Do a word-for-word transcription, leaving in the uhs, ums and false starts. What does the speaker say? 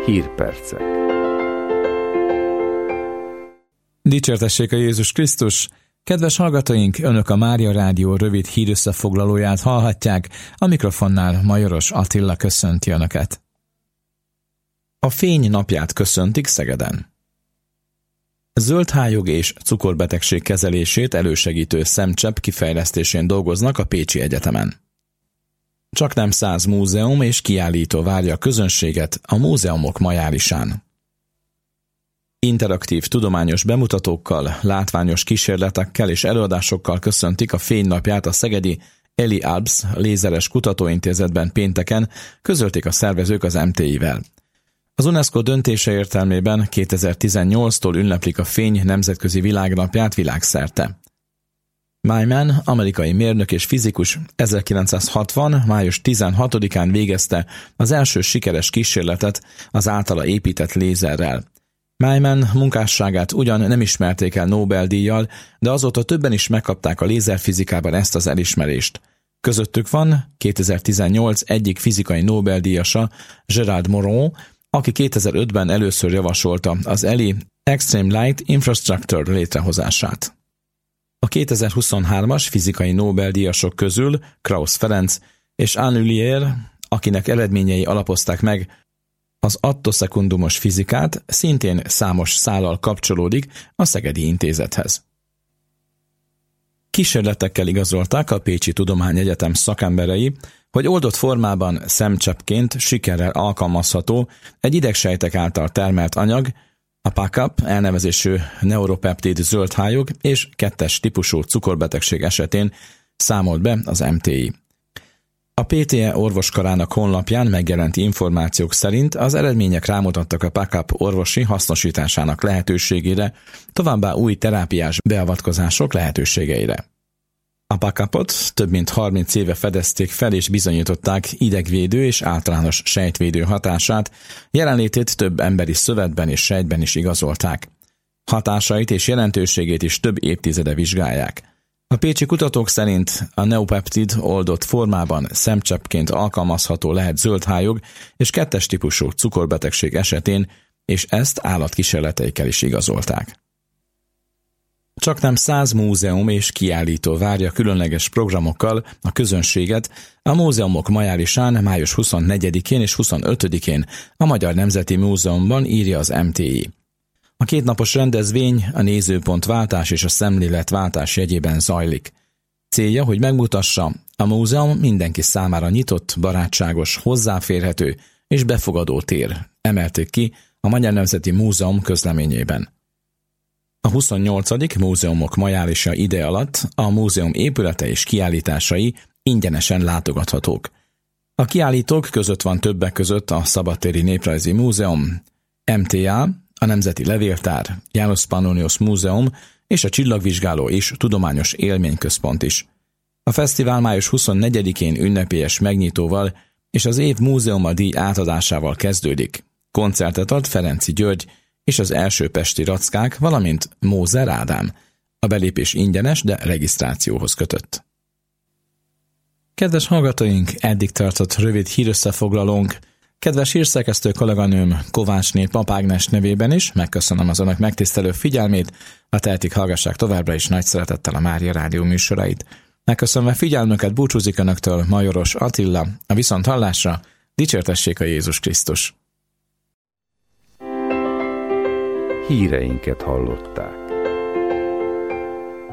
Hírpercek. Dicsértessék a Jézus Krisztus! Kedves hallgatóink, Önök a Mária Rádió rövid hírösszefoglalóját hallhatják, a mikrofonnál Majoros Attila köszönti Önöket. A fény napját köszöntik Szegeden. Zöldhályog és cukorbetegség kezelését elősegítő szemcsepp kifejlesztésén dolgoznak a Pécsi Egyetemen. Csaknem száz múzeum és kiállító várja a közönséget a múzeumok majárisán. Interaktív tudományos bemutatókkal, látványos kísérletekkel és előadásokkal köszöntik a fénynapját a szegedi Eli Albs Lézeres Kutatóintézetben pénteken, közölték a szervezők az em té i-vel. Az UNESCO döntése értelmében kétezer-tizennyolctól ünneplik a fény nemzetközi világnapját világszerte. Myman, amerikai mérnök és fizikus ezerkilencszázhatvan. május tizenhatodikán végezte az első sikeres kísérletet az általa épített lézerrel. Myman munkásságát ugyan nem ismerték el Nobel-díjjal, de azóta többen is megkapták a lézerfizikában ezt az elismerést. Közöttük van kétezer-tizennyolc egyik fizikai Nobel-díjasa, Gerard Moron, aki kétezer-ötben először javasolta az Eli Extreme Light Infrastructure létrehozását. A kétezer-huszonhármas fizikai Nobel-díjasok közül Krausz Ferenc és Anne Lullier, akinek eredményei alapozták meg az attossekundumos fizikát, szintén számos szállal kapcsolódik a Szegedi Intézethez. Kísérletekkel igazolták a Pécsi Tudományegyetem szakemberei, hogy oldott formában szemcseppként sikerrel alkalmazható egy idegsejtek által termelt anyag, a pé á ká pé elnevezésű neuropeptid zöldhályog és kettes típusú cukorbetegség esetén számolt be az em té i. A pé té e orvoskarának honlapján megjelent információk szerint az eredmények rámutattak a pé á ká pé orvosi hasznosításának lehetőségére, továbbá új terápiás beavatkozások lehetőségeire. A pé á ká pé-ot több mint harminc éve fedezték fel és bizonyították idegvédő és általános sejtvédő hatását, jelenlétét több emberi szövetben és sejtben is igazolták. Hatásait és jelentőségét is több évtizede vizsgálják. A pécsi kutatók szerint a neopeptid oldott formában szemcseppként alkalmazható lehet zöldhályog és kettes típusú cukorbetegség esetén, és ezt állatkísérleteikkel is igazolták. Csaknem száz múzeum és kiállító várja különleges programokkal a közönséget a múzeumok majárisán május huszonnegyedikén és huszonötödikén a Magyar Nemzeti Múzeumban, írja az em té i. A kétnapos rendezvény a nézőpontváltás és a szemléletváltás jegyében zajlik. Célja, hogy megmutassa, a múzeum mindenki számára nyitott, barátságos, hozzáférhető és befogadó tér, emelték ki a Magyar Nemzeti Múzeum közleményében. A huszonnyolcadik múzeumok majárisa ide alatt a múzeum épülete és kiállításai ingyenesen látogathatók. A kiállítók között van többek között a Szabadtéri Néprajzi Múzeum, em té á, a Nemzeti Levéltár, János Pannonius Múzeum és a Csillagvizsgáló és Tudományos Élményközpont is. A fesztivál május huszonnegyedikén ünnepélyes megnyitóval és az év múzeuma díj átadásával kezdődik. Koncertet ad Ferenczy György és az első pesti rackák, valamint Mózer Ádám. A belépés ingyenes, de regisztrációhoz kötött. Kedves hallgatóink, eddig tartott rövid hírösszefoglalónk. Kedves hírszerkesztő kolléganőm Kovácsné Pap Ágnes nevében is megköszönöm az önök megtisztelő figyelmét, ha tehetik, hallgassák továbbra is nagy szeretettel a Mária Rádió műsorait. Megköszönve figyelmüket búcsúzik önöktől Majoros Attila, a viszonthallásra, dicsértessék a Jézus Krisztus! Híreinket hallották.